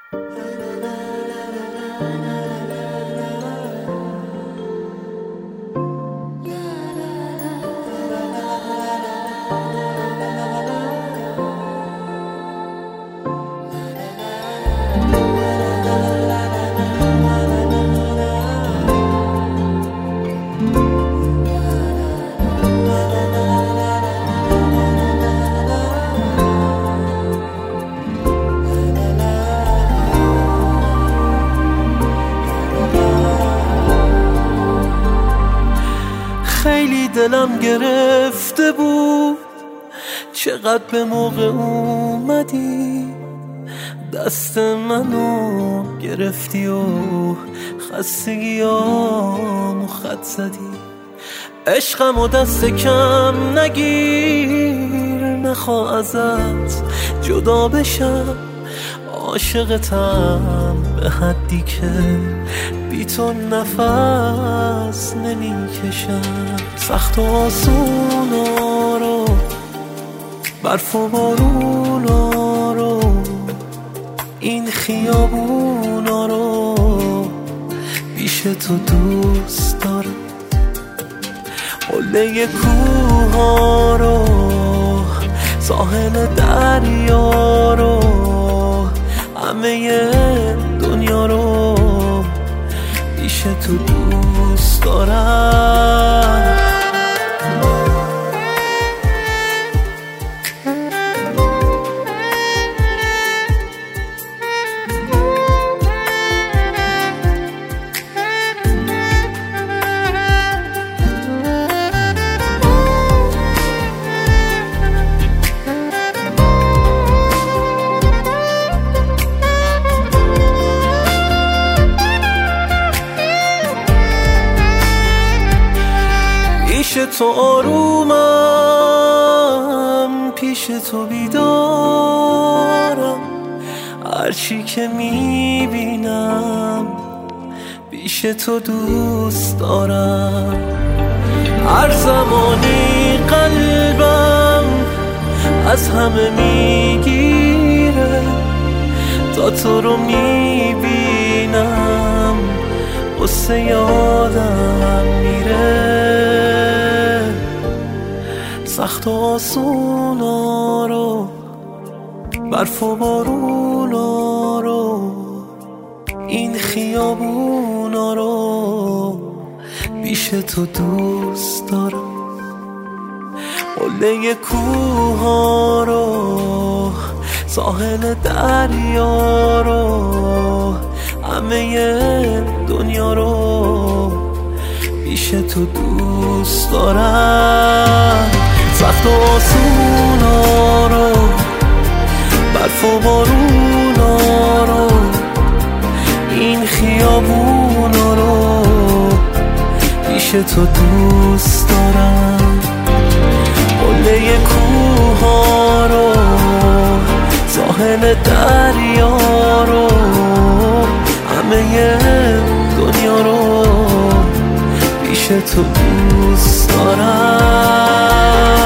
خیلی دلم گرفته بود چقدر به موقع اومدی، دست منو گرفتی و خستگیامو خط زدی. عشقم و دست کم نگیر، نخواه ازت جدا بشم، عاشقتم به حدی که بی تو نفس نمیکشم. سخت و آسونا رو، برف و بارونا رو، این خیابونا رو پیش تو دوست دارم. قله کوها رو، ساحل دریا رو، همه دنیا رو پیش تو دوست دارم. پیش تو آرومم، پیش تو بیدارم، هرچی که میبینم پیش تو دوست دارم. هر زمانی قلبم از همه میگیره، تا تو رو میبینم قصه یادم میره. سخت و آسونا رو، برف و بارونا رو، این خیابونا رو پیش تو دوست دارم. قله کوها رو، ساحل دریا رو، همه دنیا رو پیش تو دوست دارم. سخت و آسونا رو، برف و بارونا رو، این خیابونا رو پیش تو دوست دارم. قله کوها رو، ساحل دریا رو، همه دنیا رو پیش تو دوست دارم.